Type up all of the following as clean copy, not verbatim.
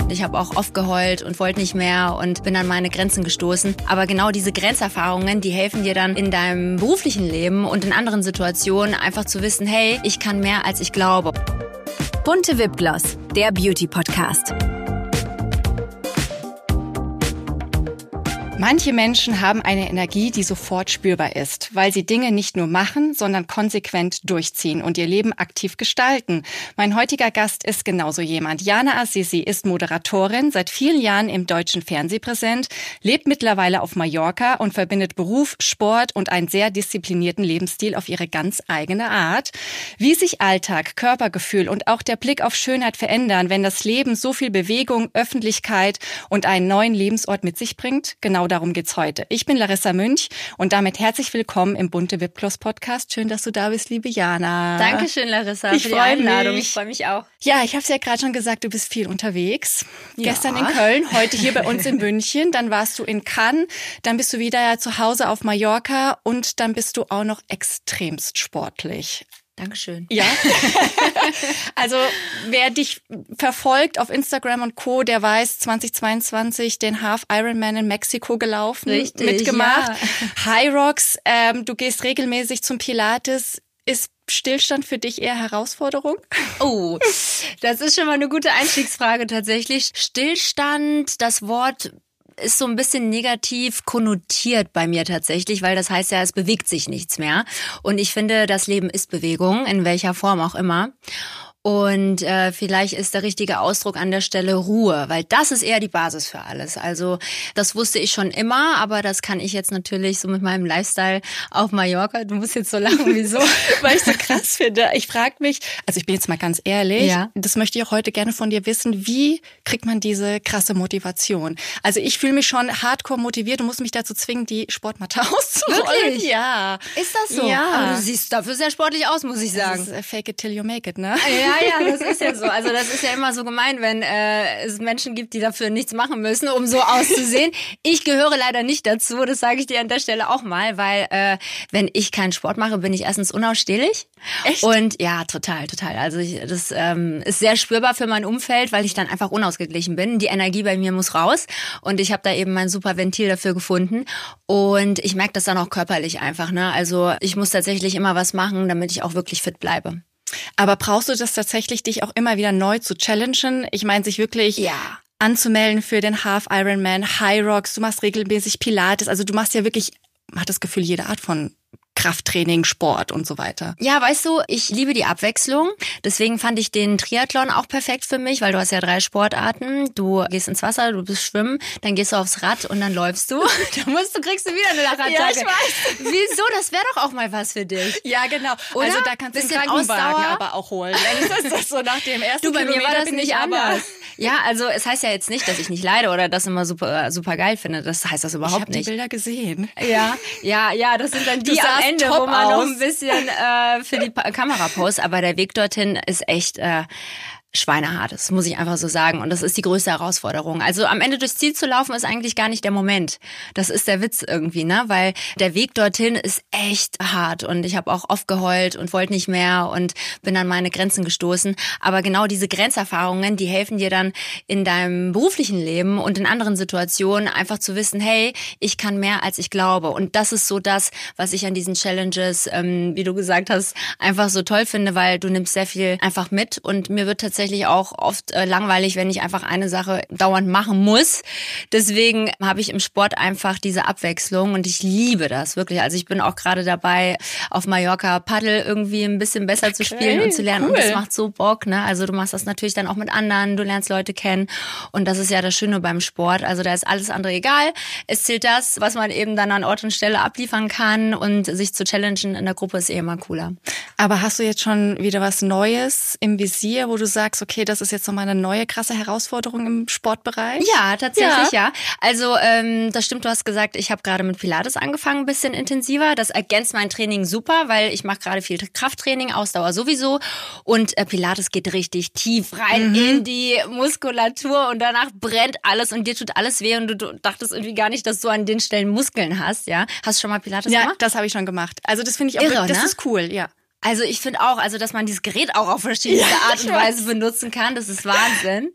Und ich habe auch oft geheult und wollte nicht mehr und bin an meine Grenzen gestoßen. Aber genau diese Grenzerfahrungen, die helfen dir dann in deinem beruflichen Leben und in anderen Situationen einfach zu wissen, hey, ich kann mehr, als ich glaube. Bunte Wipgloss, der Beauty-Podcast. Manche Menschen haben eine Energie, die sofort spürbar ist, weil sie Dinge nicht nur machen, sondern konsequent durchziehen und ihr Leben aktiv gestalten. Mein heutiger Gast ist genauso jemand. Jana Azizi ist Moderatorin, seit vielen Jahren im deutschen Fernsehen präsent, lebt mittlerweile auf Mallorca und verbindet Beruf, Sport und einen sehr disziplinierten Lebensstil auf ihre ganz eigene Art. Wie sich Alltag, Körpergefühl und auch der Blick auf Schönheit verändern, wenn das Leben so viel Bewegung, Öffentlichkeit und einen neuen Lebensort mit sich bringt, genau darum geht's heute. Ich bin Larissa Münch und damit herzlich willkommen im Bunte Wipgloss Podcast. Schön, dass du da bist, liebe Jana. Dankeschön, Larissa, für die Einladung. Ich freue mich auch. Ja, ich habe es ja gerade schon gesagt, du bist viel unterwegs. Ja. Gestern in Köln, heute hier bei uns in München, dann warst du in Cannes, dann bist du wieder zu Hause auf Mallorca und dann bist du auch noch extremst sportlich. Dankeschön. Ja. Also wer dich verfolgt auf Instagram und Co., der weiß, 2022 den Half Ironman in Mexiko gelaufen, richtig, mitgemacht. Ja. High Rocks, du gehst regelmäßig zum Pilates. Ist Stillstand für dich eher Herausforderung? Oh, das ist schon mal eine gute Einstiegsfrage tatsächlich. Stillstand, das Wort ist so ein bisschen negativ konnotiert bei mir tatsächlich, weil das heißt ja, es bewegt sich nichts mehr. Und ich finde, das Leben ist Bewegung, in welcher Form auch immer. Und vielleicht ist der richtige Ausdruck an der Stelle Ruhe, weil das ist eher die Basis für alles. Also das wusste ich schon immer, aber das kann ich jetzt natürlich so mit meinem Lifestyle auf Mallorca. Du musst jetzt so lachen, wieso? Weil ich so krass finde. Ich frage mich, also ich bin jetzt mal ganz ehrlich, ja. Das möchte ich auch heute gerne von dir wissen, wie kriegt man diese krasse Motivation? Also ich fühle mich schon hardcore motiviert und muss mich dazu zwingen, die Sportmatte auszurollen. Wirklich? Ja. Ist das so? Ja. Aber du siehst dafür sehr sportlich aus, muss ich sagen. Das ist fake it till you make it, ne? Ja, das ist ja so. Also das ist ja immer so gemein, wenn es Menschen gibt, die dafür nichts machen müssen, um so auszusehen. Ich gehöre leider nicht dazu, das sage ich dir an der Stelle auch mal, weil wenn ich keinen Sport mache, bin ich erstens unausstehlich. Echt? Und ja, total. Also das ist sehr spürbar für mein Umfeld, weil ich dann einfach unausgeglichen bin. Die Energie bei mir muss raus und ich habe da eben mein super Ventil dafür gefunden und ich merke das dann auch körperlich einfach, ne? Also ich muss tatsächlich immer was machen, damit ich auch wirklich fit bleibe. Aber brauchst du das tatsächlich, dich auch immer wieder neu zu challengen? Ich meine, sich wirklich anzumelden für den Half Ironman, High Rocks, du machst regelmäßig Pilates, also du machst ja wirklich, man hat das Gefühl, jede Art von Krafttraining, Sport und so weiter. Ja, weißt du, ich liebe die Abwechslung. Deswegen fand ich den Triathlon auch perfekt für mich, weil du hast ja 3 Sportarten. Du gehst ins Wasser, du bist schwimmen, dann gehst du aufs Rad und dann läufst du. Du kriegst du wieder eine Lachattacke. Ja, ich weiß. Wieso? Das wäre doch auch mal was für dich. Ja, genau. Oder? Also da kannst du den Bisschen Krankenwagen Ausdauer. aber auch holen. Das ist das so nach dem ersten Du, bei mir Kilometer war das bin nicht ich aber anders. Ja, also es heißt ja jetzt nicht, dass ich nicht leide oder das immer super geil finde. Das heißt das überhaupt ich hab nicht. Ich habe die Bilder gesehen. Ja, das sind dann die Du am sahst Ende, top wo man noch aus. ein bisschen für die Kamera post. Aber der Weg dorthin ist echt schweinehart, das muss ich einfach so sagen. Und das ist die größte Herausforderung. Also am Ende durchs Ziel zu laufen, ist eigentlich gar nicht der Moment. Das ist der Witz irgendwie, ne? Weil der Weg dorthin ist echt hart. Und ich habe auch oft geheult und wollte nicht mehr und bin an meine Grenzen gestoßen. Aber genau diese Grenzerfahrungen, die helfen dir dann in deinem beruflichen Leben und in anderen Situationen einfach zu wissen, hey, ich kann mehr, als ich glaube. Und das ist so das, was ich an diesen Challenges, wie du gesagt hast, einfach so toll finde, weil du nimmst sehr viel einfach mit. Und mir wird tatsächlich auch oft langweilig, wenn ich einfach eine Sache dauernd machen muss. Deswegen habe ich im Sport einfach diese Abwechslung und ich liebe das wirklich. Also ich bin auch gerade dabei, auf Mallorca Paddel irgendwie ein bisschen besser zu spielen und zu lernen. Cool. Und das macht so Bock, ne? Also du machst das natürlich dann auch mit anderen, du lernst Leute kennen und das ist ja das Schöne beim Sport. Also da ist alles andere egal. Es zählt das, was man eben dann an Ort und Stelle abliefern kann und sich zu challengen in der Gruppe ist immer cooler. Aber hast du jetzt schon wieder was Neues im Visier, wo du sagst, okay, das ist jetzt nochmal eine neue krasse Herausforderung im Sportbereich? Ja, tatsächlich ja. Also das stimmt, du hast gesagt, ich habe gerade mit Pilates angefangen, ein bisschen intensiver. Das ergänzt mein Training super, weil ich mache gerade viel Krafttraining, Ausdauer sowieso. Und Pilates geht richtig tief rein in die Muskulatur und danach brennt alles und dir tut alles weh und du dachtest irgendwie gar nicht, dass du an den Stellen Muskeln hast. Ja, hast du schon mal Pilates gemacht? Ja, das habe ich schon gemacht. Also das finde ich auch Irre, das ne? ist cool, ja. Also ich finde auch, also dass man dieses Gerät auch auf verschiedenste Art und Weise benutzen kann, das ist Wahnsinn.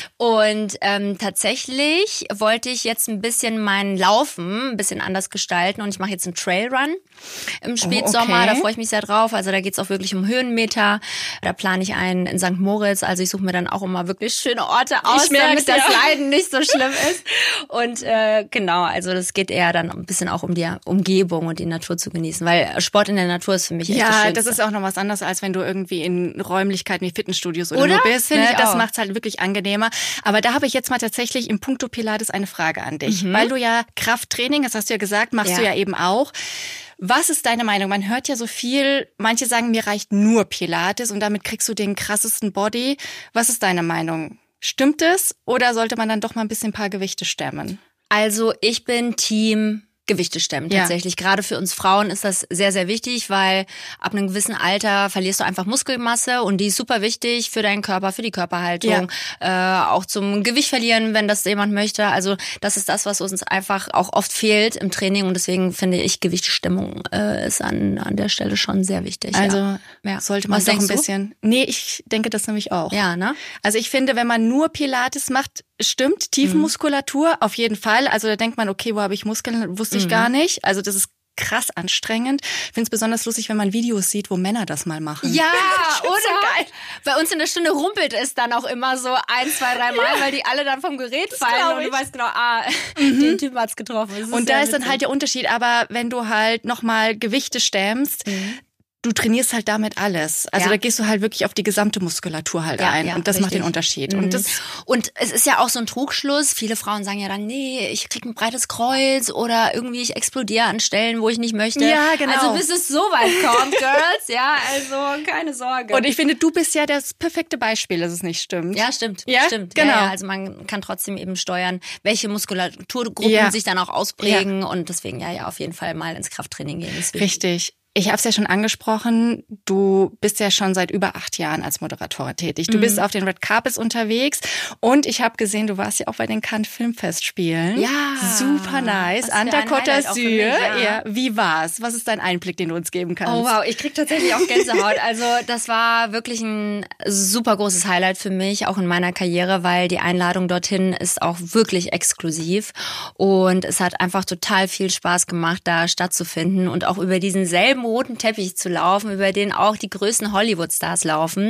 Und tatsächlich wollte ich jetzt ein bisschen mein Laufen ein bisschen anders gestalten und ich mache jetzt einen Trailrun im Spätsommer, da freue ich mich sehr drauf. Also da geht's auch wirklich um Höhenmeter. Da plane ich einen in St. Moritz, also ich suche mir dann auch immer wirklich schöne Orte aus, damit das Leiden nicht so schlimm ist. Und genau, also das geht eher dann ein bisschen auch um die Umgebung und die Natur zu genießen, weil Sport in der Natur ist für mich echt das Schönste. Ist auch noch was anderes, als wenn du irgendwie in Räumlichkeiten wie Fitnessstudios oder so bist. Ne? Das macht's halt wirklich angenehmer. Aber da habe ich jetzt mal tatsächlich im Punkto Pilates eine Frage an dich. Weil du ja Krafttraining, das hast du ja gesagt, machst du ja eben auch. Was ist deine Meinung? Man hört ja so viel, manche sagen, mir reicht nur Pilates und damit kriegst du den krassesten Body. Was ist deine Meinung? Stimmt es oder sollte man dann doch mal ein bisschen ein paar Gewichte stemmen? Also ich bin Team Gewichte stemmen tatsächlich. Gerade für uns Frauen ist das sehr, sehr wichtig, weil ab einem gewissen Alter verlierst du einfach Muskelmasse und die ist super wichtig für deinen Körper, für die Körperhaltung, auch zum Gewicht verlieren, wenn das jemand möchte. Also das ist das, was uns einfach auch oft fehlt im Training und deswegen finde ich, Gewichtsstimmung ist an der Stelle schon sehr wichtig. Also sollte man doch ein bisschen... Nee, ich denke das nämlich auch. Ja, ne? Also ich finde, wenn man nur Pilates macht, stimmt, Tiefenmuskulatur auf jeden Fall. Also da denkt man, okay, wo habe ich Muskeln? Wusste ich gar nicht. Also das ist krass anstrengend. Ich finde es besonders lustig, wenn man Videos sieht, wo Männer das mal machen. Ja, oder? So geil. Bei uns in der Stunde rumpelt es dann auch immer so 1, 2, 3 Mal, weil die alle dann vom Gerät fallen und du weißt genau, den Typen hat's getroffen. Und da ist dann halt der Unterschied. Aber wenn du halt nochmal Gewichte stemmst, du trainierst halt damit alles. Also da gehst du halt wirklich auf die gesamte Muskulatur halt ein. Und das macht den Unterschied. Und es ist ja auch so ein Trugschluss. Viele Frauen sagen ja dann, nee, ich krieg ein breites Kreuz oder irgendwie ich explodiere an Stellen, wo ich nicht möchte. Ja, genau. Also bis es so weit kommt, Girls, also keine Sorge. Und ich finde, du bist ja das perfekte Beispiel, dass es nicht stimmt. Ja, stimmt. Ja, stimmt. Genau. Ja, also man kann trotzdem eben steuern, welche Muskulaturgruppen sich dann auch ausprägen. Und deswegen ja auf jeden Fall mal ins Krafttraining gehen. Richtig. Ich habe es ja schon angesprochen, du bist ja schon seit über 8 Jahren als Moderatorin tätig. Du bist auf den Red Carpets unterwegs und ich habe gesehen, du warst ja auch bei den Cannes Filmfestspielen. Ja. Super nice. Anta Côte d'Azur. Ja. Wie war's? Was ist dein Einblick, den du uns geben kannst? Oh wow, ich krieg tatsächlich auch Gänsehaut. Also das war wirklich ein super großes Highlight für mich, auch in meiner Karriere, weil die Einladung dorthin ist auch wirklich exklusiv und es hat einfach total viel Spaß gemacht, da stattzufinden und auch über diesen selben roten Teppich zu laufen, über den auch die größten Hollywood-Stars laufen.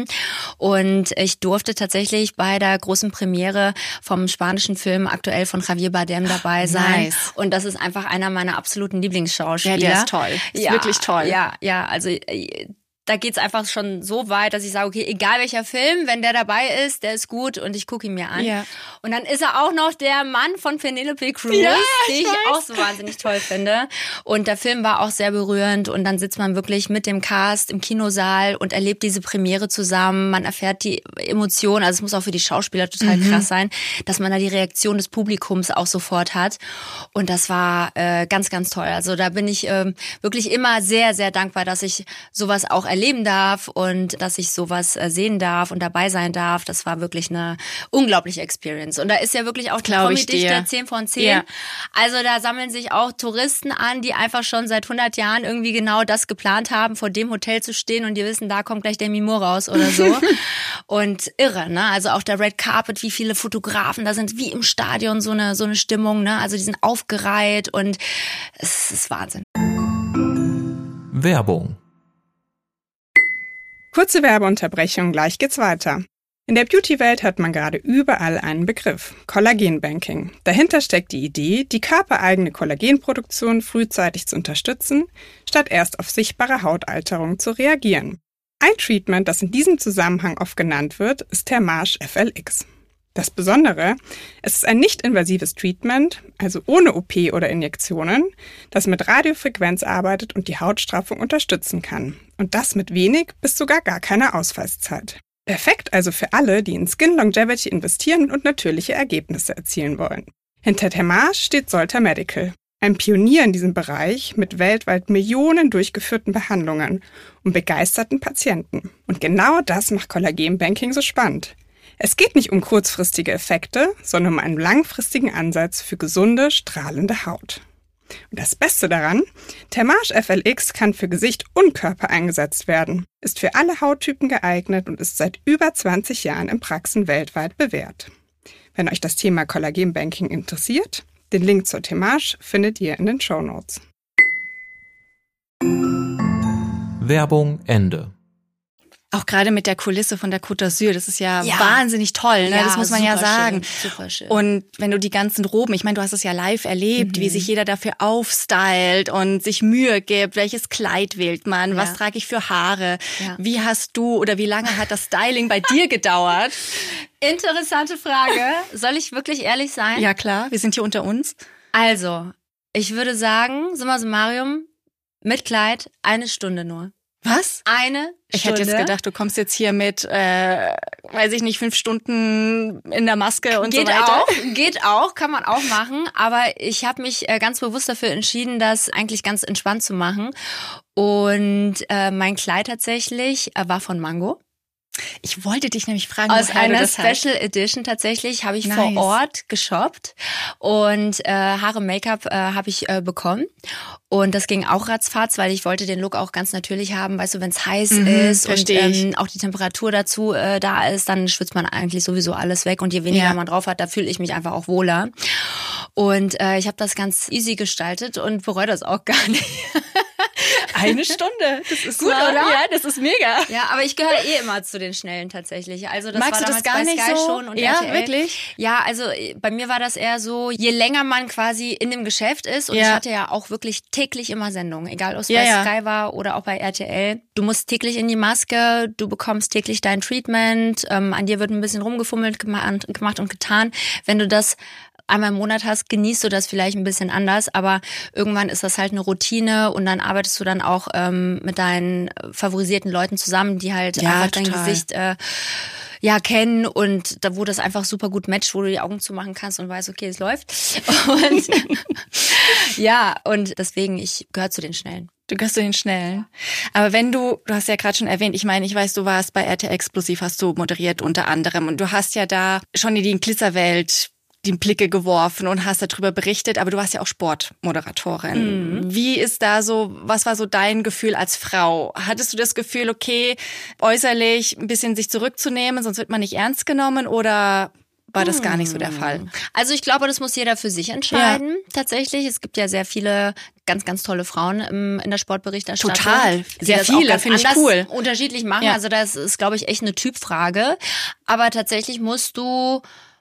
Und ich durfte tatsächlich bei der großen Premiere vom spanischen Film aktuell von Javier Bardem dabei sein. Nice. Und das ist einfach einer meiner absoluten Lieblingsschauspieler. Ja, der ist toll. Ist wirklich toll. Ja, also da geht's einfach schon so weit, dass ich sage, okay, egal welcher Film, wenn der dabei ist, der ist gut und ich gucke ihn mir an. Ja. Und dann ist er auch noch der Mann von Penelope Cruz, die ich auch so wahnsinnig toll finde. Und der Film war auch sehr berührend und dann sitzt man wirklich mit dem Cast im Kinosaal und erlebt diese Premiere zusammen. Man erfährt die Emotionen, also es muss auch für die Schauspieler total krass sein, dass man da die Reaktion des Publikums auch sofort hat. Und das war ganz, ganz toll. Also da bin ich wirklich immer sehr, sehr dankbar, dass ich sowas auch erleben darf und dass ich sowas sehen darf und dabei sein darf. Das war wirklich eine unglaubliche Experience. Und da ist ja wirklich auch die Promi-Dichte 10 von 10. Ja. Also da sammeln sich auch Touristen an, die einfach schon seit 100 Jahren irgendwie genau das geplant haben, vor dem Hotel zu stehen und die wissen, da kommt gleich der Mimo raus oder so. Und irre, ne? Also auch der Red Carpet, wie viele Fotografen da sind, wie im Stadion so eine Stimmung, ne? Also die sind aufgereiht und es ist Wahnsinn. Werbung. Kurze Werbeunterbrechung, gleich geht's weiter. In der Beauty-Welt hört man gerade überall einen Begriff, Kollagenbanking. Dahinter steckt die Idee, die körpereigene Kollagenproduktion frühzeitig zu unterstützen, statt erst auf sichtbare Hautalterung zu reagieren. Ein Treatment, das in diesem Zusammenhang oft genannt wird, ist Thermage FLX. Das Besondere, es ist ein nicht-invasives Treatment, also ohne OP oder Injektionen, das mit Radiofrequenz arbeitet und die Hautstraffung unterstützen kann. Und das mit wenig bis sogar gar keiner Ausfallszeit. Perfekt also für alle, die in Skin Longevity investieren und natürliche Ergebnisse erzielen wollen. Hinter Thermage steht Solta Medical, ein Pionier in diesem Bereich mit weltweit Millionen durchgeführten Behandlungen und begeisterten Patienten. Und genau das macht Kollagenbanking so spannend. Es geht nicht um kurzfristige Effekte, sondern um einen langfristigen Ansatz für gesunde, strahlende Haut. Und das Beste daran, Thermage FLX kann für Gesicht und Körper eingesetzt werden, ist für alle Hauttypen geeignet und ist seit über 20 Jahren in Praxen weltweit bewährt. Wenn euch das Thema Kollagenbanking interessiert, den Link zur Thermage findet ihr in den Shownotes. Werbung Ende. Auch gerade mit der Kulisse von der Côte d'Azur, das ist ja wahnsinnig toll, ne? Das muss man ja sagen. Super schön. Und wenn du die ganzen Roben, ich meine, du hast es ja live erlebt, wie sich jeder dafür aufstylt und sich Mühe gibt, welches Kleid wählt man, was trage ich für Haare, wie hast du oder wie lange hat das Styling bei dir gedauert? Interessante Frage. Soll ich wirklich ehrlich sein? Ja klar, wir sind hier unter uns. Also, ich würde sagen, summa summarum, mit Kleid 1 Stunde nur. Was? 1 Stunde. Ich hätte jetzt gedacht, du kommst jetzt hier mit, weiß ich nicht, 5 Stunden in der Maske und so weiter. Geht auch, kann man auch machen. Aber ich habe mich ganz bewusst dafür entschieden, das eigentlich ganz entspannt zu machen. Und mein Kleid tatsächlich war von Mango. Ich wollte dich nämlich fragen, aus einer das Special Edition tatsächlich habe ich vor Ort geshoppt und Haare, Make-up habe ich bekommen und das ging auch ratzfatz, weil ich wollte den Look auch ganz natürlich haben, weißt du, wenn es heiß ist und auch die Temperatur dazu da ist, dann schwitzt man eigentlich sowieso alles weg und je weniger man drauf hat, da fühle ich mich einfach auch wohler und ich habe das ganz easy gestaltet und bereue das auch gar nicht. 1 Stunde, das ist gut, oder? Ja, das ist mega. Ja, aber ich gehöre immer zu den Schnellen tatsächlich. Also das Magst war du das damals gar bei Sky nicht so? schon und ja, RTL. Wirklich? Ja, also bei mir war das eher so, je länger man quasi in dem Geschäft ist und ich hatte ja auch wirklich täglich immer Sendungen, egal ob es bei Sky war oder auch bei RTL. Du musst täglich in die Maske, du bekommst täglich dein Treatment, an dir wird ein bisschen rumgefummelt, gemacht und getan. Wenn du das einmal im Monat hast, genießt du das vielleicht ein bisschen anders, aber irgendwann ist das halt eine Routine und dann arbeitest du dann auch mit deinen favorisierten Leuten zusammen, die halt einfach dein Gesicht kennen und da, wo das einfach super gut matcht, wo du die Augen zumachen kannst und weißt, okay, es läuft. Und und deswegen, ich gehöre zu den Schnellen. Du gehörst zu den Schnellen. Aber wenn du hast ja gerade schon erwähnt, ich meine, ich weiß, du warst bei RTL Exklusiv, hast du moderiert unter anderem und du hast ja da schon in die Glitzerwelt die Blicke geworfen und hast darüber berichtet, aber du warst ja auch Sportmoderatorin. Wie ist da so, was war so dein Gefühl als Frau? Hattest du das Gefühl, okay, äußerlich ein bisschen sich zurückzunehmen, sonst wird man nicht ernst genommen oder war das gar nicht so der Fall? Also ich glaube, das muss jeder für sich entscheiden, tatsächlich. Es gibt ja sehr viele ganz, ganz tolle Frauen in der Sportberichterstattung. Total, sehr viele, finde ich cool. Unterschiedlich machen, also das ist, glaube ich, echt eine Typfrage. Aber tatsächlich musst du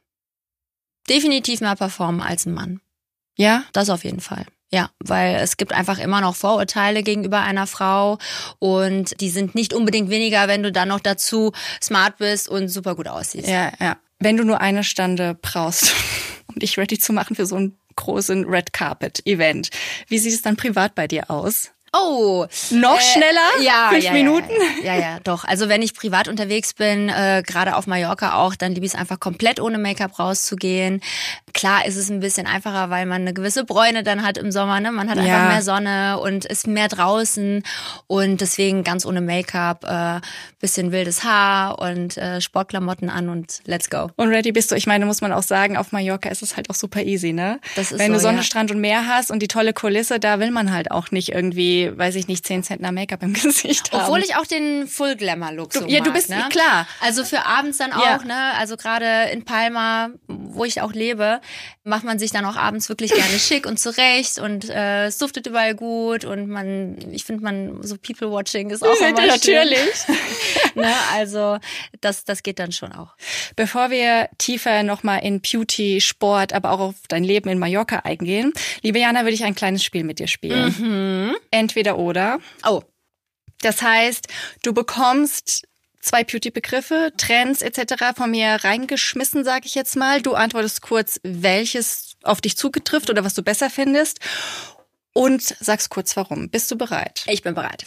definitiv mehr performen als ein Mann. Ja? Das auf jeden Fall. Ja, weil es gibt einfach immer noch Vorurteile gegenüber einer Frau und die sind nicht unbedingt weniger, wenn du dann noch dazu smart bist und super gut aussiehst. Ja. Wenn du nur 1 Stunde brauchst, um dich ready zu machen für so einen großen Red Carpet Event, wie sieht es dann privat bei dir aus? Oh, noch schneller? 5 Minuten? Ja, doch. Also wenn ich privat unterwegs bin, gerade auf Mallorca auch, dann liebe ich es einfach komplett ohne Make-up rauszugehen. Klar ist es ein bisschen einfacher, weil man eine gewisse Bräune dann hat im Sommer, ne? Man hat einfach mehr Sonne und ist mehr draußen und deswegen ganz ohne Make-up, bisschen wildes Haar und Sportklamotten an und let's go. Und ready bist du. Ich meine, muss man auch sagen, auf Mallorca ist es halt auch super easy, ne? Das ist wenn so, du Sonne, Strand und Meer hast und die tolle Kulisse, da will man halt auch nicht irgendwie, weiß ich nicht, 10 Zentner Make-up im Gesicht haben. Obwohl ich auch den Full-Glamour-Look so mag. Ja, du bist, ne? klar. Also für abends dann auch, ne? Also gerade in Palma, wo ich auch lebe, macht man sich dann auch abends wirklich gerne schick und zurecht und es duftet überall gut und ich finde so People-Watching ist auch immer natürlich. Ne? Also das geht dann schon auch. Bevor wir tiefer nochmal in Beauty, Sport, aber auch auf dein Leben in Mallorca eingehen, liebe Jana, würde ich ein kleines Spiel mit dir spielen. Entweder oder. Oh. Das heißt, du bekommst 2 Beauty-Begriffe, Trends etc. von mir reingeschmissen, sage ich jetzt mal. Du antwortest kurz, welches auf dich zugetrifft oder was du besser findest und sagst kurz, warum. Bist du bereit? Ich bin bereit.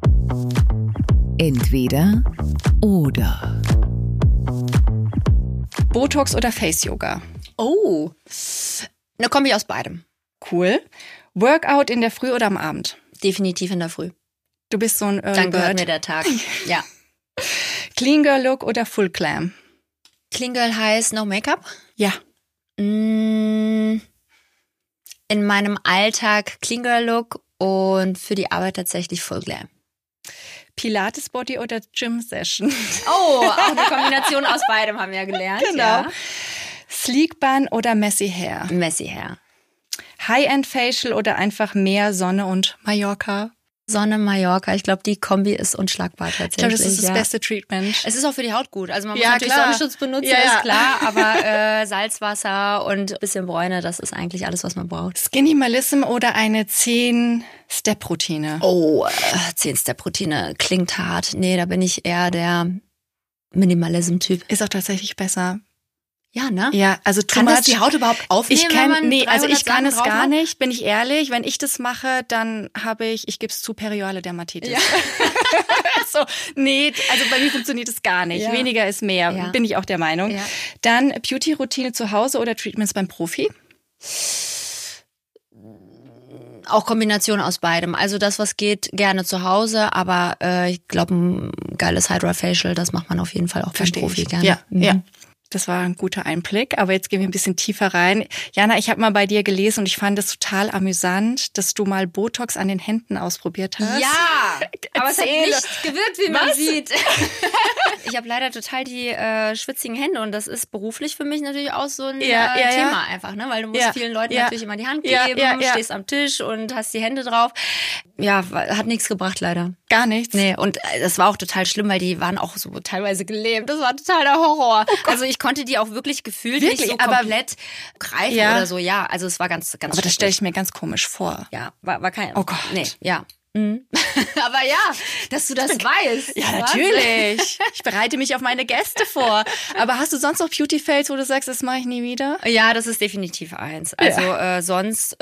Entweder oder. Botox oder Face-Yoga? Oh, eine Kombi aus beidem. Cool. Workout in der Früh oder am Abend? Definitiv in der Früh. Du bist so ein Early Dann gehört Bird. mir der Tag, ja. Clean Girl Look oder Full Glam? Clean Girl heißt No Make-up? Ja. in meinem Alltag Clean Girl Look und für die Arbeit tatsächlich Full Glam. Pilates Body oder Gym Session? Oh, auch eine Kombination aus beidem haben wir ja gelernt. Genau. Ja. Sleek Bun oder Messy Hair? Messy Hair. High-End Facial oder einfach mehr Sonne und Mallorca? Sonne, Mallorca. Ich glaube, die Kombi ist unschlagbar tatsächlich. Ich glaube, das ist das beste Treatment. Es ist auch für die Haut gut. Also man muss Ja, natürlich klar. Sonnenschutz benutzen, Ja, ja. ist klar. Aber Salzwasser und ein bisschen Bräune, das ist eigentlich alles, was man braucht. Skinimalism oder eine 10-Step-Routine? Oh, 10-Step-Routine klingt hart. Nee, da bin ich eher der Minimalism-Typ. Ist auch tatsächlich besser. Ja, ne? Ja, also Kann das die Haut überhaupt aufnehmen, wenn man ich 300 kann es Sachen drauf gar hat? nicht, bin ich ehrlich. Wenn ich das mache, dann habe ich gebe es zu, periorale Dermatitis. Ja. So, nee, also bei mir funktioniert es gar nicht. Ja. Weniger ist mehr, Ja. bin ich auch der Meinung. Ja. Dann Beauty-Routine zu Hause oder Treatments beim Profi? Auch Kombination aus beidem. Also das, was geht, gerne zu Hause, aber ich glaube, ein geiles Hydra-Facial, das macht man auf jeden Fall auch beim Profi gerne. Ja, ja. Das war ein guter Einblick, aber jetzt gehen wir ein bisschen tiefer rein. Jana, ich habe mal bei dir gelesen und ich fand es total amüsant, dass du mal Botox an den Händen ausprobiert hast. Ja, aber es hat Erzähle. nicht gewirkt, wie man Was? sieht. Ich habe leider total die schwitzigen Hände und das ist beruflich für mich natürlich auch so ein Thema einfach, ne? Weil du musst vielen Leuten natürlich immer die Hand geben, stehst am Tisch und hast die Hände drauf. Ja, hat nichts gebracht leider. Gar nichts? Nee, und das war auch total schlimm, weil die waren auch so teilweise gelähmt. Das war total der Horror. Also ich konnte die auch wirklich gefühlt nicht so komplett greifen oder so. Ja, also es war ganz Aber das stelle ich mir ganz komisch vor. Ja, war kein... Oh Gott. Nee, ja. Mhm. Aber ja, dass du das weißt. Ja, Wahnsinn. natürlich. Ich bereite mich auf meine Gäste vor. Aber hast du sonst noch Beauty-Fails, wo du sagst, das mache ich nie wieder? Ja, das ist definitiv eins. Also sonst,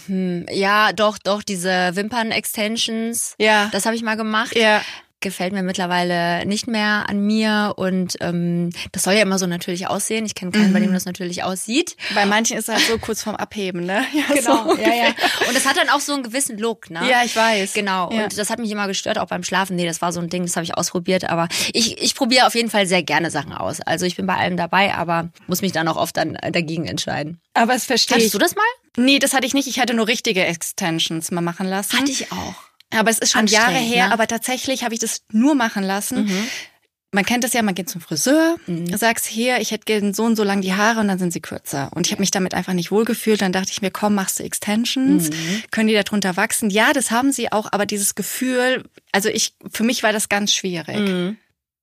ja, doch, diese Wimpern-Extensions, das habe ich mal gemacht. Ja. Gefällt mir mittlerweile nicht mehr an mir und das soll ja immer so natürlich aussehen. Ich kenne keinen, bei dem das natürlich aussieht. Bei manchen ist es halt so kurz vorm Abheben, ne? Ja, Genau, so ja. Und das hat dann auch so einen gewissen Look, ne? Ja, ich weiß. Genau, Ja. und das hat mich immer gestört, auch beim Schlafen. Nee, das war so ein Ding, das habe ich ausprobiert, aber ich probiere auf jeden Fall sehr gerne Sachen aus. Also ich bin bei allem dabei, aber muss mich dann auch oft dann dagegen entscheiden. Aber es verstehe ich. Hattest du das mal? Nee, das hatte ich nicht. Ich hatte nur richtige Extensions mal machen lassen. Hatte ich auch. Aber es ist schon Jahre Anstrengend, her, ne? aber tatsächlich habe ich das nur machen lassen. Man kennt das ja, man geht zum Friseur, sagst hier, ich hätte gerne so und so lang die Haare und dann sind sie kürzer. Und ich habe mich damit einfach nicht wohlgefühlt. Dann dachte ich mir, komm, machst du Extensions, können die da drunter wachsen? Ja, das haben sie auch, aber dieses Gefühl, also für mich war das ganz schwierig.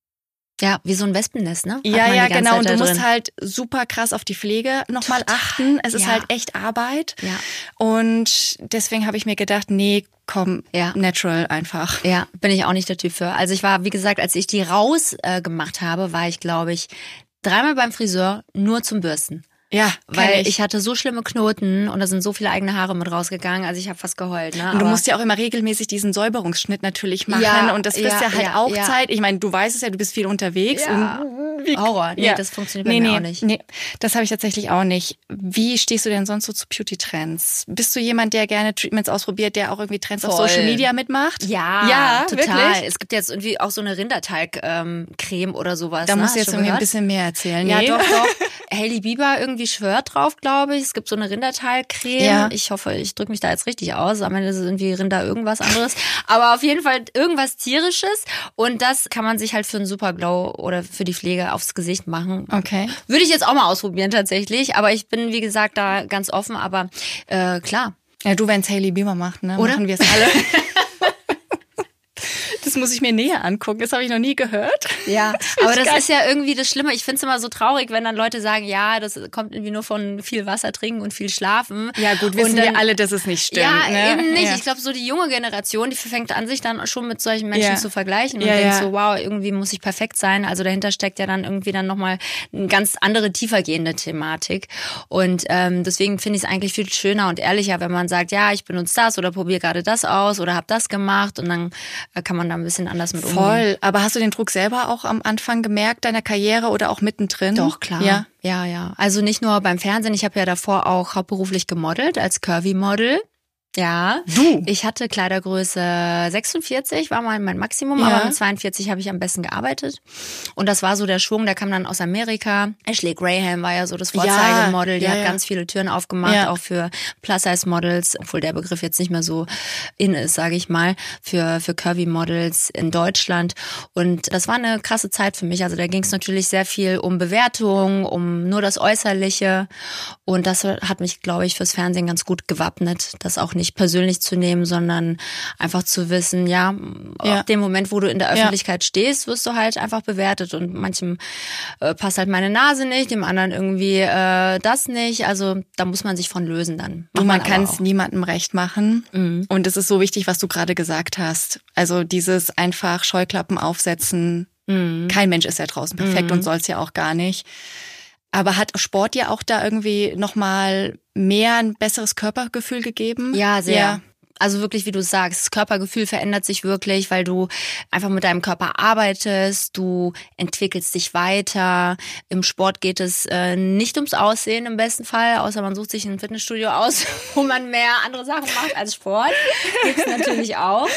Ja, wie so ein Wespennest, ne? Hat Ja, man ja, die ganze genau. Zeit Und du da musst drin. halt super krass auf die Pflege nochmal achten. Es ist Ja. halt echt Arbeit. Ja. Und deswegen habe ich mir gedacht, nee, komm, Ja. natural einfach. Ja, bin ich auch nicht der Typ für. Also ich war, wie gesagt, als ich die gemacht habe, war ich, glaube ich, 3-mal beim Friseur, nur zum Bürsten. Ja, Weil ich hatte so schlimme Knoten und da sind so viele eigene Haare mit rausgegangen, also ich habe fast geheult. Ne? Und du Aber musst ja auch immer regelmäßig diesen Säuberungsschnitt natürlich machen. Ja, und das frisst ja halt auch ja. Zeit. Ich meine, du weißt es ja, du bist viel unterwegs. Ja. Und Horror. Nee, das funktioniert bei mir auch nicht. Nee, das habe ich tatsächlich auch nicht. Wie stehst du denn sonst so zu Beauty-Trends? Bist du jemand, der gerne Treatments ausprobiert, der auch irgendwie Trends auf Voll. Social Media mitmacht? Ja, total. Wirklich? Es gibt jetzt irgendwie auch so eine Rinderteig-Creme oder sowas. Da ne? musst du Hast jetzt schon irgendwie ein gehört? bisschen mehr erzählen. Ja, Nee? doch. Hailey Bieber irgendwie schwört drauf, glaube ich. Es gibt so eine Rinderteilcreme. Ja. Ich hoffe, ich drücke mich da jetzt richtig aus. Am Ende ist es irgendwie Rinder irgendwas anderes. Aber auf jeden Fall irgendwas Tierisches. Und das kann man sich halt für einen Superglow oder für die Pflege aufs Gesicht machen. Okay. Würde ich jetzt auch mal ausprobieren tatsächlich. Aber ich bin, wie gesagt, da ganz offen. Aber klar. Ja, du, wenn es Hailey Bieber macht, ne? Oder? Machen wir es alle. Das muss ich mir näher angucken. Das habe ich noch nie gehört. Ja, aber das ist ja irgendwie das Schlimme. Ich finde es immer so traurig, wenn dann Leute sagen, ja, das kommt irgendwie nur von viel Wasser trinken und viel schlafen. Ja, gut, wissen und dann, wir alle, dass es nicht stimmt. Ja, ne? eben nicht. Ja. Ich glaube, so die junge Generation, die fängt an, sich dann schon mit solchen Menschen Ja. zu vergleichen und Ja, denkt ja. so, wow, irgendwie muss ich perfekt sein. Also dahinter steckt ja dann irgendwie dann nochmal eine ganz andere, tiefergehende Thematik. Und deswegen finde ich es eigentlich viel schöner und ehrlicher, wenn man sagt, ja, ich benutze das oder probiere gerade das aus oder habe das gemacht und dann kann man da ein bisschen anders mit umgehen. Voll. Aber hast du den Druck selber auch am Anfang gemerkt, deiner Karriere oder auch mittendrin? Doch, klar. Ja. Ja. Also nicht nur beim Fernsehen. Ich habe ja davor auch hauptberuflich gemodelt als Curvy-Model. Ja, Du? Ich hatte Kleidergröße 46, war mal mein Maximum, aber mit 42 habe ich am besten gearbeitet. Und das war so der Schwung, der kam dann aus Amerika. Ashley Graham war ja so das Vorzeigemodel, die hat ganz viele Türen aufgemacht, auch für Plus-Size-Models, obwohl der Begriff jetzt nicht mehr so in ist, sage ich mal, für Curvy-Models in Deutschland. Und das war eine krasse Zeit für mich. Also da ging es natürlich sehr viel um Bewertung, um nur das Äußerliche. Und das hat mich, glaube ich, fürs Fernsehen ganz gut gewappnet, das auch nicht persönlich zu nehmen, sondern einfach zu wissen, ab dem Moment, wo du in der Öffentlichkeit stehst, wirst du halt einfach bewertet und manchem passt halt meine Nase nicht, dem anderen irgendwie das nicht. Also da muss man sich von lösen dann. Man kann es niemandem recht machen. Und es ist so wichtig, was du gerade gesagt hast. Also dieses einfach Scheuklappen aufsetzen. Kein Mensch ist ja draußen perfekt und soll es ja auch gar nicht. Aber hat Sport ja auch da irgendwie nochmal mehr ein besseres Körpergefühl gegeben? Ja, sehr. Ja. Also wirklich, wie du sagst, das Körpergefühl verändert sich wirklich, weil du einfach mit deinem Körper arbeitest, du entwickelst dich weiter. Im Sport geht es nicht ums Aussehen im besten Fall, außer man sucht sich ein Fitnessstudio aus, wo man mehr andere Sachen macht als Sport. Gibt's natürlich auch.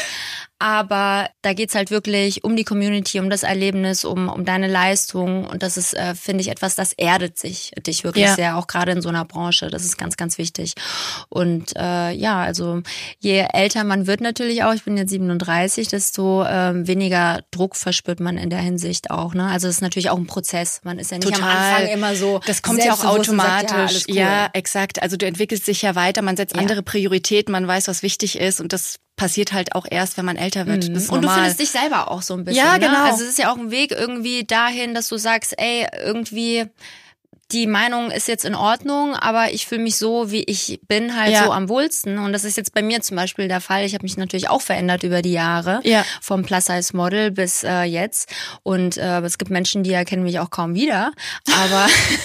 Aber da geht's halt wirklich um die Community, um das Erlebnis, um deine Leistung. Und das ist, finde ich, etwas, das erdet dich wirklich sehr, auch gerade in so einer Branche. Das ist ganz, ganz wichtig. Und also je älter man wird natürlich auch, ich bin jetzt 37, desto weniger Druck verspürt man in der Hinsicht auch. Ne? Also es ist natürlich auch ein Prozess. Man ist ja nicht am Anfang immer so. Das kommt ja auch automatisch. Sagt, cool. Ja, exakt. Also du entwickelst dich ja weiter, man setzt andere Prioritäten, man weiß, was wichtig ist und das passiert halt auch erst, wenn man älter wird. Das ist normal. Und du findest dich selber auch so ein bisschen. Ja, genau. Ne? Also es ist ja auch ein Weg irgendwie dahin, dass du sagst, ey, irgendwie die Meinung ist jetzt in Ordnung, aber ich fühle mich so, wie ich bin, halt so am wohlsten. Und das ist jetzt bei mir zum Beispiel der Fall. Ich habe mich natürlich auch verändert über die Jahre, vom Plus-Size-Model bis jetzt. Und es gibt Menschen, die erkennen mich auch kaum wieder. Aber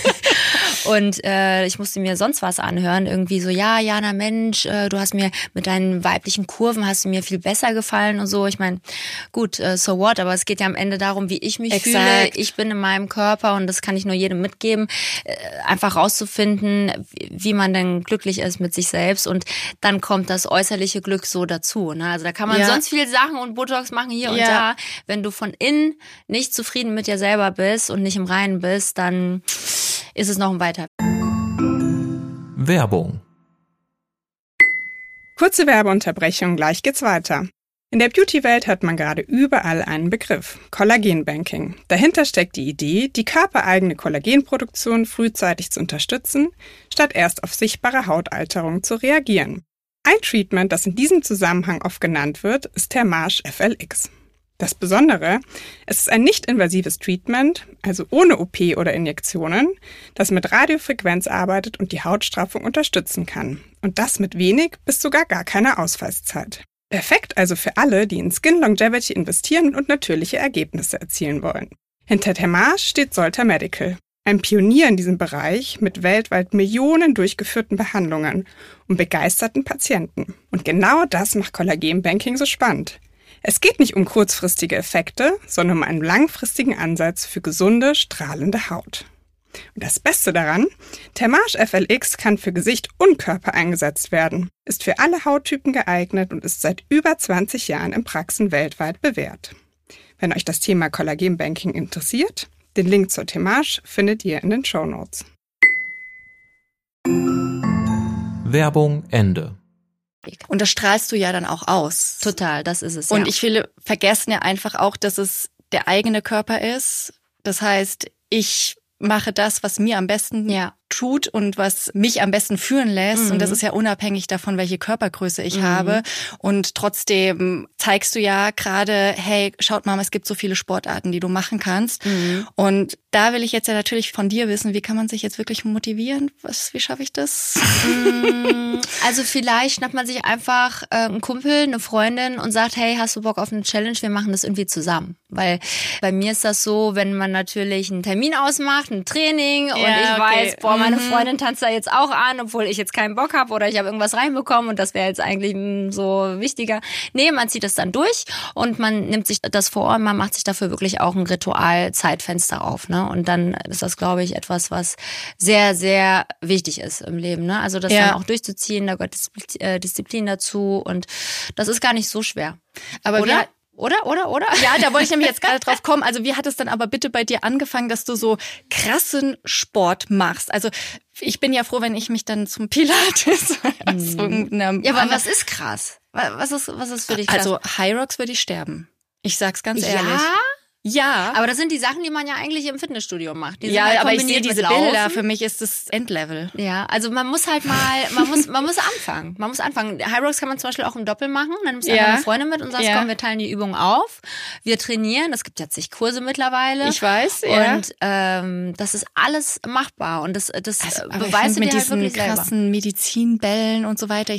und ich musste mir sonst was anhören. Irgendwie so, ja, Jana, Mensch, du hast mir mit deinen weiblichen Kurven hast du mir viel besser gefallen und so. Ich meine, gut, so what? Aber es geht ja am Ende darum, wie ich mich fühle. Ich bin in meinem Körper und das kann ich nur jedem mitgeben. Einfach rauszufinden, wie man denn glücklich ist mit sich selbst und dann kommt das äußerliche Glück so dazu. Ne? Also da kann man sonst viel Sachen und Botox machen hier und da. Wenn du von innen nicht zufrieden mit dir selber bist und nicht im Reinen bist, dann ist es noch ein weiter. Werbung. Kurze Werbeunterbrechung, gleich geht's weiter. In der Beauty-Welt hört man gerade überall einen Begriff: Kollagenbanking. Dahinter steckt die Idee, die körpereigene Kollagenproduktion frühzeitig zu unterstützen, statt erst auf sichtbare Hautalterung zu reagieren. Ein Treatment, das in diesem Zusammenhang oft genannt wird, ist Thermage FLX. Das Besondere, es ist ein nicht-invasives Treatment, also ohne OP oder Injektionen, das mit Radiofrequenz arbeitet und die Hautstraffung unterstützen kann. Und das mit wenig bis sogar gar keiner Ausfallszeit. Perfekt also für alle, die in Skin Longevity investieren und natürliche Ergebnisse erzielen wollen. Hinter Thermage steht Solta Medical, ein Pionier in diesem Bereich mit weltweit Millionen durchgeführten Behandlungen und begeisterten Patienten. Und genau das macht Kollagenbanking so spannend. Es geht nicht um kurzfristige Effekte, sondern um einen langfristigen Ansatz für gesunde, strahlende Haut. Und das Beste daran, Thermage FLX kann für Gesicht und Körper eingesetzt werden, ist für alle Hauttypen geeignet und ist seit über 20 Jahren in Praxen weltweit bewährt. Wenn euch das Thema Kollagenbanking interessiert, den Link zur Thermage findet ihr in den Shownotes. Werbung Ende. Und das strahlst du ja dann auch aus. Total, das ist es. Und viele vergessen ja einfach auch, dass es der eigene Körper ist. Das heißt, ich mache das, was mir am besten tut und was mich am besten fühlen lässt. Und das ist ja unabhängig davon, welche Körpergröße ich habe. Und trotzdem zeigst du ja gerade, hey, schaut mal, es gibt so viele Sportarten, die du machen kannst. Und da will ich jetzt ja natürlich von dir wissen, wie kann man sich jetzt wirklich motivieren? Wie schaffe ich das? Also vielleicht schnappt man sich einfach einen Kumpel, eine Freundin und sagt, hey, hast du Bock auf eine Challenge? Wir machen das irgendwie zusammen. Weil bei mir ist das so, wenn man natürlich einen Termin ausmacht, ein Training und ich weiß, boah, oh, meine Freundin tanzt da jetzt auch an, obwohl ich jetzt keinen Bock habe oder ich habe irgendwas reinbekommen und das wäre jetzt eigentlich so wichtiger. Nee, man zieht das dann durch und man nimmt sich das vor und man macht sich dafür wirklich auch ein Ritual-Zeitfenster auf, ne? Und dann ist das, glaube ich, etwas, was sehr, sehr wichtig ist im Leben, ne? Also das dann auch durchzuziehen, da gehört Disziplin dazu und das ist gar nicht so schwer. Aber Oder? Ja, da wollte ich nämlich jetzt gerade drauf kommen. Also wie hat es dann aber bitte bei dir angefangen, dass du so krassen Sport machst? Also ich bin ja froh, wenn ich mich dann zum Pilates Ja, aber was ist krass? Was ist für dich krass? Also High Rocks würde ich sterben. Ich sag's ganz ehrlich. Ja. Aber das sind die Sachen, die man ja eigentlich im Fitnessstudio macht. Die Ja, sind halt aber ich sehe kombiniert diese mit Laufen. Bilder, für mich ist das Endlevel. Ja, also man muss halt mal, man muss anfangen. Man muss anfangen. High Rocks kann man zum Beispiel auch im Doppel machen. Dann nimmst du einfach eine Freundin mit und sagst, komm, wir teilen die Übung auf. Wir trainieren. Es gibt ja zig Kurse mittlerweile. Ich weiß, ja. Und das ist alles machbar. Und das Also, beweist du dir mit halt diesen wirklich selber. krassen Medizinbällen und so weiter.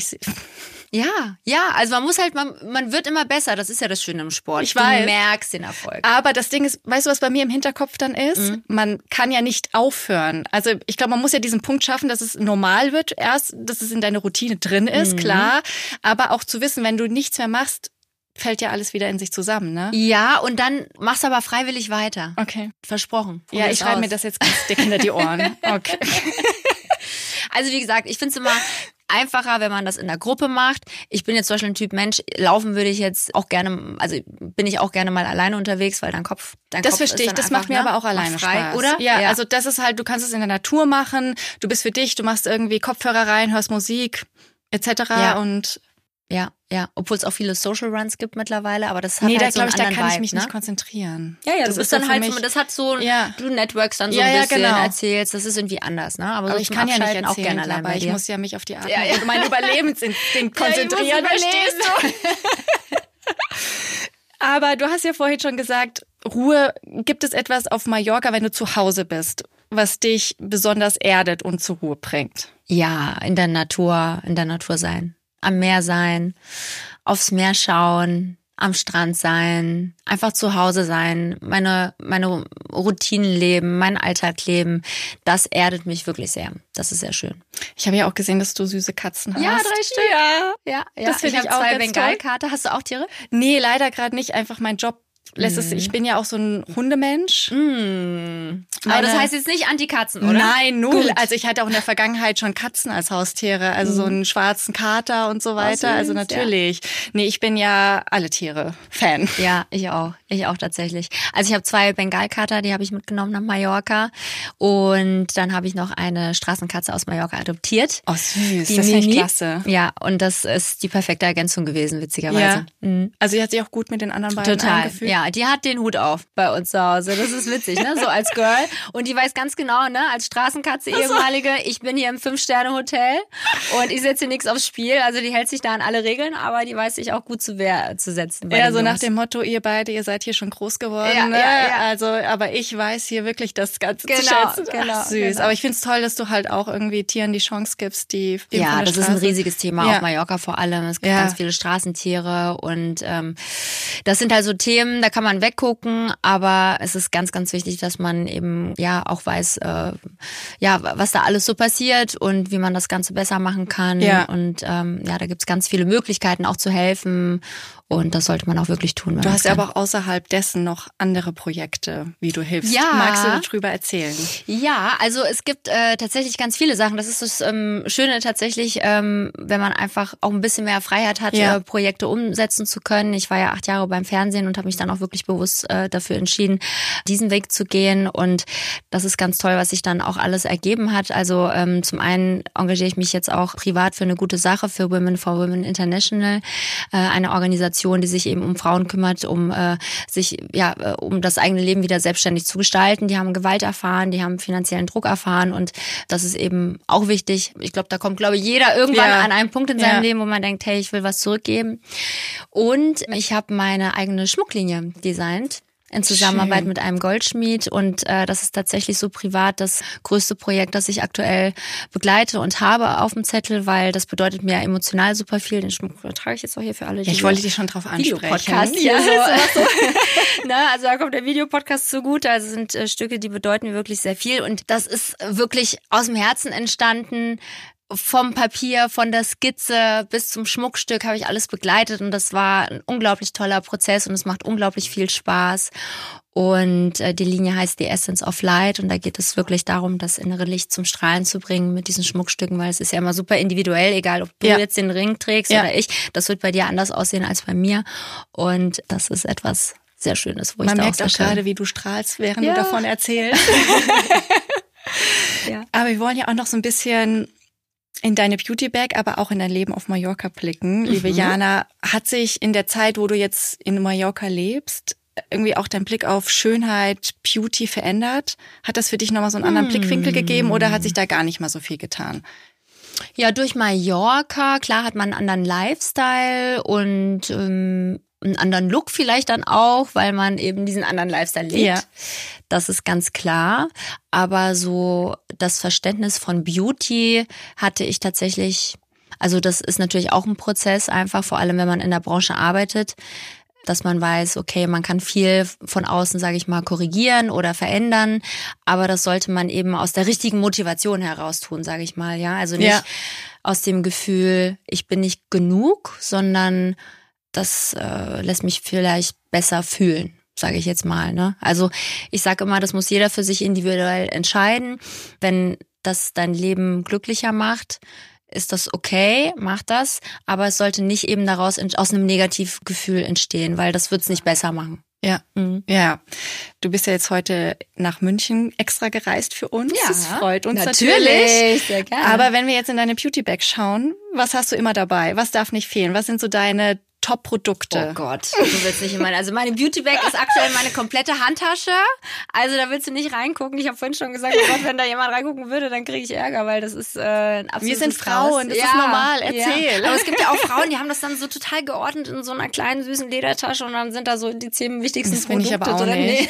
Ja, also man muss halt, man wird immer besser, das ist ja das Schöne im Sport. Ich weiß. Du merkst den Erfolg. Aber das Ding ist, weißt du, was bei mir im Hinterkopf dann ist? Man kann ja nicht aufhören. Also ich glaube, man muss ja diesen Punkt schaffen, dass es normal wird. Erst, dass es in deiner Routine drin ist, klar. Aber auch zu wissen, wenn du nichts mehr machst, fällt ja alles wieder in sich zusammen, ne? Ja, und dann machst du aber freiwillig weiter. Okay. Versprochen. Ja, ich schreibe mir das jetzt ganz dick hinter die Ohren. Okay. Also wie gesagt, ich finde es immer einfacher, wenn man das in der Gruppe macht. Ich bin jetzt zum Beispiel ein Typ Mensch, laufen würde ich jetzt auch gerne, also bin ich auch gerne mal alleine unterwegs, weil dein Kopf das verstehe ich, das macht mir aber auch alleine frei, Spaß. oder? Ja, also das ist halt, du kannst es in der Natur machen, du bist für dich, du machst irgendwie Kopfhörer rein, hörst Musik etc. und ja, obwohl es auch viele Social Runs gibt mittlerweile, aber das hat da halt so glaube einen ich, da anderen kann Vibe, ich mich ne? nicht konzentrieren. Ja, das das ist ist dann so halt für so, mich, das hat so, du networkst dann so Ja, ein bisschen, genau. erzählst, das ist irgendwie anders, ne? Aber so ich zum kann ja nicht Abschalten auch erzählen, gerne allein aber bei ich dir. muss ja mich auf die Atmung und meinen Überlebensinstinkt konzentrieren, verstehst du? Aber du hast ja vorhin schon gesagt, Ruhe, gibt es etwas auf Mallorca, wenn du zu Hause bist, was dich besonders erdet und zur Ruhe bringt? Ja, in der Natur sein. Am Meer sein, aufs Meer schauen, am Strand sein, einfach zu Hause sein, meine Routinen leben, meinen Alltag leben. Das erdet mich wirklich sehr. Das ist sehr schön. Ich habe ja auch gesehen, dass du süße Katzen hast. Ja, 3 Stück. Ja. Das finde ich habe auch 2 ganz Bengalkater. Hast du auch Tiere? Nee, leider gerade nicht. Einfach mein Job lässt es. Ich bin ja auch so ein Hundemensch. Aber das heißt jetzt nicht Anti-Katzen, oder? Nein, null. Gut. Also ich hatte auch in der Vergangenheit schon Katzen als Haustiere, also so einen schwarzen Kater und so weiter. Also natürlich. Ja. Nee, ich bin ja alle Tiere Fan. Ja, ich auch. Ich auch tatsächlich. Also ich habe 2 Bengalkater, die habe ich mitgenommen nach Mallorca. Und dann habe ich noch eine Straßenkatze aus Mallorca adoptiert. Oh, süß. Die das finde ich Mimi. klasse. Ja, und das ist die perfekte Ergänzung gewesen, witzigerweise. Ja. Also sie hat sich auch gut mit den anderen beiden Total. eingefügt. Ja, die hat den Hut auf bei uns zu Hause. Das ist witzig, ne? So als Girl. Und die weiß ganz genau, ne? Als Straßenkatze ehemalige, ich bin hier im 5-Sterne-Hotel und ich setze nichts aufs Spiel. Also die hält sich da an alle Regeln, aber die weiß sich auch gut zu Wehr zu setzen. Ja, so nach dem Motto, ihr beide, ihr seid hier schon groß geworden. Ja, ne? ja. Also, aber ich weiß hier wirklich das Ganze zu Genau, schätzen. genau, Ach, süß. genau. Aber ich find's toll, dass du halt auch irgendwie Tieren die Chance gibst, die eben Ja, von der das ist ein Straße- riesiges Thema, Ja. auf Mallorca vor allem. Es gibt Ja. ganz viele Straßentiere und das sind halt so Themen, da kann man weggucken, aber es ist ganz, ganz wichtig, dass man eben ja auch weiß, was da alles so passiert und wie man das Ganze besser machen kann. Ja. Und da gibt's ganz viele Möglichkeiten auch zu helfen und das sollte man auch wirklich tun. wenn Du man hast ja kann. aber auch außerhalb dessen noch andere Projekte, wie du hilfst. Ja. Magst du darüber erzählen? Ja, also es gibt tatsächlich ganz viele Sachen. Das ist das Schöne tatsächlich, wenn man einfach auch ein bisschen mehr Freiheit hat, Ja. Projekte umsetzen zu können. Ich war ja 8 Jahre beim Fernsehen und habe mich dann auch wirklich bewusst dafür entschieden, diesen Weg zu gehen. Und das ist ganz toll, was sich dann auch alles ergeben hat. Also zum einen engagiere ich mich jetzt auch privat für eine gute Sache, für Women for Women International, eine Organisation, die sich eben um Frauen kümmert, um das eigene Leben wieder selbstständig zu gestalten. Die haben Gewalt erfahren, die haben finanziellen Druck erfahren und das ist eben auch wichtig. Ich glaube, da kommt, jeder irgendwann Ja. an einen Punkt in seinem Ja. Leben, wo man denkt, hey, ich will was zurückgeben. Und ich habe meine eigene Schmucklinie designt. in Zusammenarbeit Schön. mit einem Goldschmied. Und das ist tatsächlich so privat das größte Projekt, das ich aktuell begleite und habe auf dem Zettel, weil das bedeutet mir emotional super viel. Den Schmuck trage ich jetzt auch hier für alle. Ja, ich wollte dich schon drauf ansprechen. Videopodcast hier so. Na, also da kommt der Videopodcast zugute. Also sind Stücke, die bedeuten mir wirklich sehr viel. Und das ist wirklich aus dem Herzen entstanden. Vom Papier, von der Skizze bis zum Schmuckstück habe ich alles begleitet und das war ein unglaublich toller Prozess und es macht unglaublich viel Spaß. Und die Linie heißt The Essence of Light und da geht es wirklich darum, das innere Licht zum Strahlen zu bringen mit diesen Schmuckstücken, weil es ist ja immer super individuell, egal ob du jetzt den Ring trägst oder ich. Das wird bei dir anders aussehen als bei mir und das ist etwas sehr Schönes, wo Man ich da merkt auch sehr gerade, wie du strahlst, während du davon erzählst. Ja. Aber wir wollen ja auch noch so ein bisschen in deine Beauty-Bag, aber auch in dein Leben auf Mallorca blicken. Liebe Jana, hat sich in der Zeit, wo du jetzt in Mallorca lebst, irgendwie auch dein Blick auf Schönheit, Beauty verändert? Hat das für dich nochmal so einen anderen Blickwinkel gegeben oder hat sich da gar nicht mal so viel getan? Ja, durch Mallorca, klar hat man einen anderen Lifestyle und einen anderen Look vielleicht dann auch, weil man eben diesen anderen Lifestyle lebt. Ja. Das ist ganz klar. Aber so das Verständnis von Beauty hatte ich tatsächlich, also das ist natürlich auch ein Prozess einfach, vor allem wenn man in der Branche arbeitet, dass man weiß, okay, man kann viel von außen, sage ich mal, korrigieren oder verändern, aber das sollte man eben aus der richtigen Motivation heraus tun, sage ich mal, ja. Also nicht aus dem Gefühl, ich bin nicht genug, sondern das lässt mich vielleicht besser fühlen, sage ich jetzt mal, ne? Also ich sage immer, das muss jeder für sich individuell entscheiden. Wenn das dein Leben glücklicher macht, ist das okay, mach das. Aber es sollte nicht eben daraus aus einem Negativgefühl entstehen, weil das wird's nicht besser machen. Ja, ja. Du bist ja jetzt heute nach München extra gereist für uns. Ja, das freut uns natürlich. Sehr gerne. Aber wenn wir jetzt in deine Beauty-Bag schauen, was hast du immer dabei? Was darf nicht fehlen? Was sind so deine Top-Produkte? Oh Gott, du willst nicht immer. Also meine Beauty-Bag ist aktuell meine komplette Handtasche. Also da willst du nicht reingucken. Ich habe vorhin schon gesagt, oh Gott, wenn da jemand reingucken würde, dann kriege ich Ärger, weil das ist ein absolutes Wir sind Frauen, das ist normal, erzähl. Ja. Aber es gibt ja auch Frauen, die haben das dann so total geordnet in so einer kleinen, süßen Ledertasche und dann sind da so die 10 wichtigsten das finde ich Produkte aber auch drin. nicht. Nee.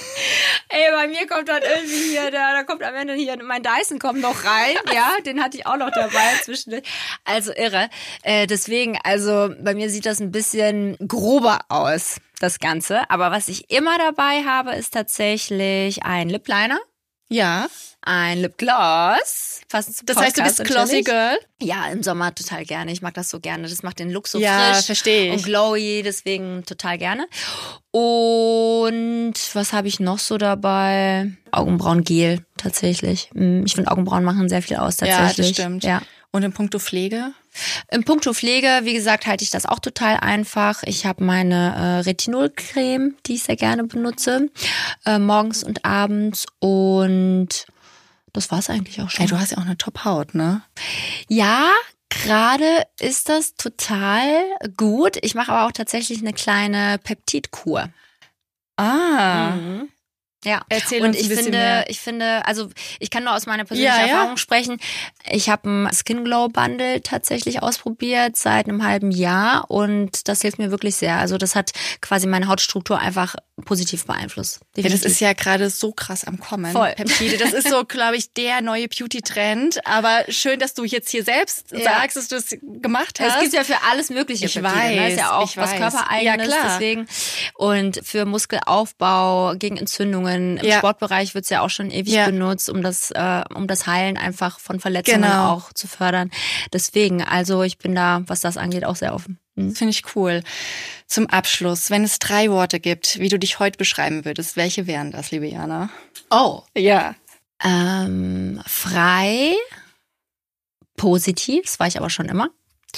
Ey, bei mir kommt dann irgendwie hier, da kommt am Ende hier, mein Dyson kommt noch rein, ja, den hatte ich auch noch dabei zwischendurch. Also irre. Deswegen, also bei mir sieht das ein bisschen grober aus, das Ganze. Aber was ich immer dabei habe, ist tatsächlich ein Lip Liner. Ja. Ein Lipgloss. Das heißt, du bist Glossy Girl? Ja, im Sommer total gerne. Ich mag das so gerne. Das macht den Look so ja, frisch verstehe ich. und glowy, deswegen total gerne. Und was habe ich noch so dabei? Augenbrauengel tatsächlich. Ich finde, Augenbrauen machen sehr viel aus tatsächlich. Ja, das stimmt. Ja. Und in puncto Pflege? In puncto Pflege, wie gesagt, halte ich das auch total einfach. Ich habe meine Retinolcreme, die ich sehr gerne benutze, morgens und abends und das war's eigentlich auch schon. Ey, du hast ja auch eine Top-Haut, ne? Ja, gerade ist das total gut. Ich mache aber auch tatsächlich eine kleine Peptidkur. Ah. Mhm. Ja, Erzähl und uns ein bisschen mehr. ich finde, also ich kann nur aus meiner persönlichen Erfahrung sprechen. Ich habe ein Skin Glow Bundle tatsächlich ausprobiert seit einem halben Jahr und das hilft mir wirklich sehr. Also das hat quasi meine Hautstruktur einfach positiv beeinflusst. Ja, das ist ja gerade so krass am Kommen. Voll. Peptide, das ist so, glaube ich, der neue Beauty-Trend. Aber schön, dass du jetzt hier selbst sagst, dass du es gemacht hast. Es gibt ja für alles mögliche Ich Peptide, weiß, ne? Ist ja auch ich was weiß. Körpereigenes, Ja, klar. deswegen. Und für Muskelaufbau, gegen Entzündungen, im Sportbereich wird's ja auch schon ewig benutzt, um das Heilen einfach von Verletzungen auch zu fördern. Deswegen, also ich bin da, was das angeht, auch sehr offen. Finde ich cool. Zum Abschluss, wenn es 3 Worte gibt, wie du dich heute beschreiben würdest, welche wären das, liebe Jana? Oh. Ja. Frei, positiv, das war ich aber schon immer.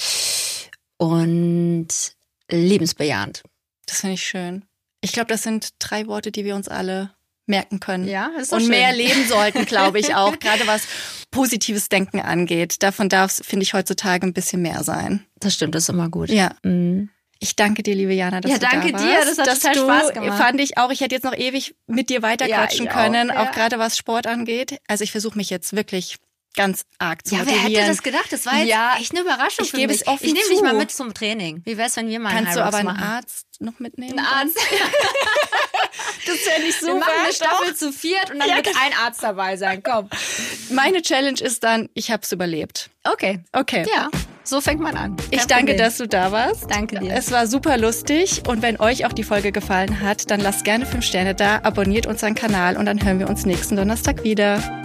Und lebensbejahend. Das finde ich schön. Ich glaube, das sind 3 Worte, die wir uns alle merken können. Ja, ist doch und schön. mehr leben sollten, glaube ich auch, gerade was positives Denken angeht. Davon darf es, finde ich, heutzutage ein bisschen mehr sein. Das stimmt, das ist immer gut. Ja. Mhm. Ich danke dir, liebe Jana, dass du da warst. Ja, danke dir, das hat total Spaß gemacht. Fand ich auch. Ich hätte jetzt noch ewig mit dir weiterquatschen können, auch gerade was Sport angeht. Also ich versuche mich jetzt wirklich ganz arg zu motivieren. Ja, wer hätte das gedacht? Das war jetzt echt eine Überraschung für mich. Ich nehme dich mal mit zum Training. Wie wär's, wenn wir mal Kannst einen du aber einen machen? Arzt noch mitnehmen? Einen Arzt? Das ist ja nicht so. Wir machen eine Staffel zu 4 und dann wird ein Arzt dabei sein. Komm. Meine Challenge ist dann, ich habe es überlebt. Okay. Ja. So fängt man an. Ich danke, dass du da warst. Danke dir. Es war super lustig und wenn euch auch die Folge gefallen hat, dann lasst gerne 5 Sterne da, abonniert unseren Kanal und dann hören wir uns nächsten Donnerstag wieder.